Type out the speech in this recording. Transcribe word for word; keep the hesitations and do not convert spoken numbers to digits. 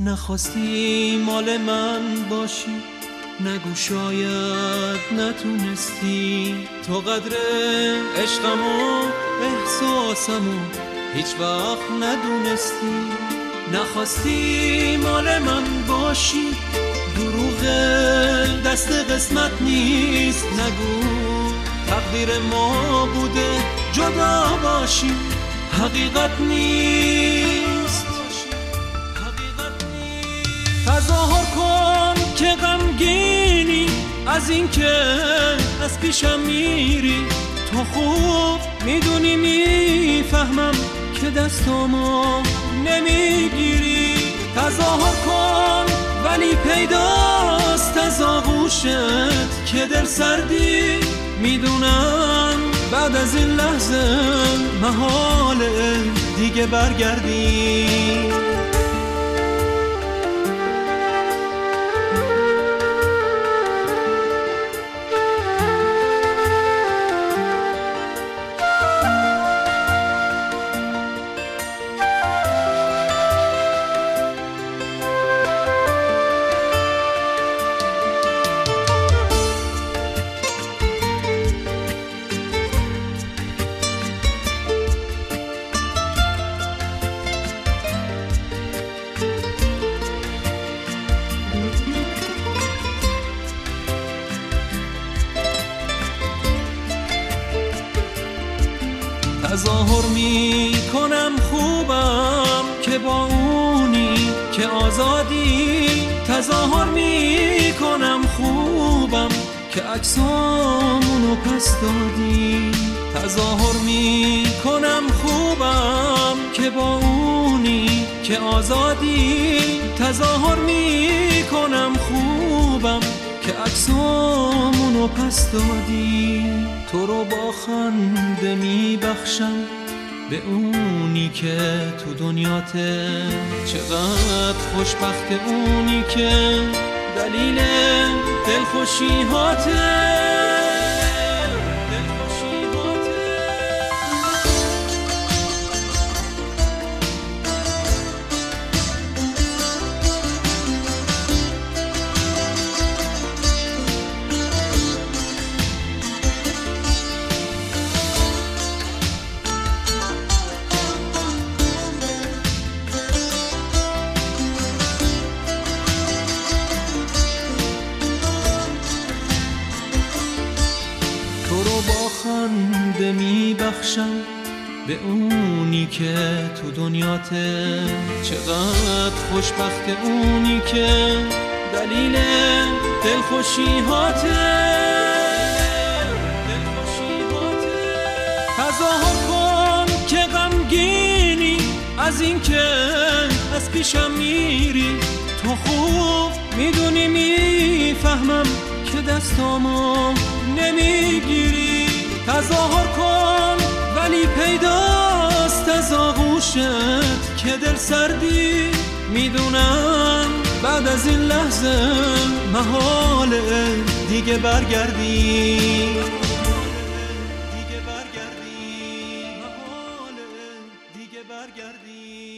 نخواستی مال من باشی، نگو شاید نتونستی تو قدر عشقم و احساسم و هیچ وقت ندونستی. نخواستی مال من باشی، دروغ دست قسمت نیست، نگو تقدیر ما بوده جدا باشی، حقیقت نیست. تظاهر کن که غمگینی از این که از پیشم میری، تو خوب میدونی میفهمم که دستامو نمیگیری. تظاهر کن ولی پیداست از آغوشت که دل سردی، میدونم بعد از این لحظه محاله دیگه برگردی. تظاهر می کنم خوبم که با اونی که آزادی، تظاهر می کنم خوبم که عکسامونو پس دادی. تظاهر می کنم خوبم که با اونی که آزادی، تظاهر می کنم خوبم که عکسامونو پس دادی. تو رو با خنده میبخشم به اونی که تو دنیاته، چقدر خوشبخت اونی که دلیل دلخوشیهاته. خنده میبخشم به اونی که تو دنیاته، چقدر خوشبخت اونی که دلیل دلخوشیهاته. تظاهر کن که غمگینی از این که از پیشم میری، تو خوب میدونی میفهمم که دستامو نمیگیری. تظاهر کن ولی پیداست از آغوشت که دل سردی، میدونم بعد از این لحظه محاله دیگه برگردی. دیگه برگردی، محاله دیگه برگردی.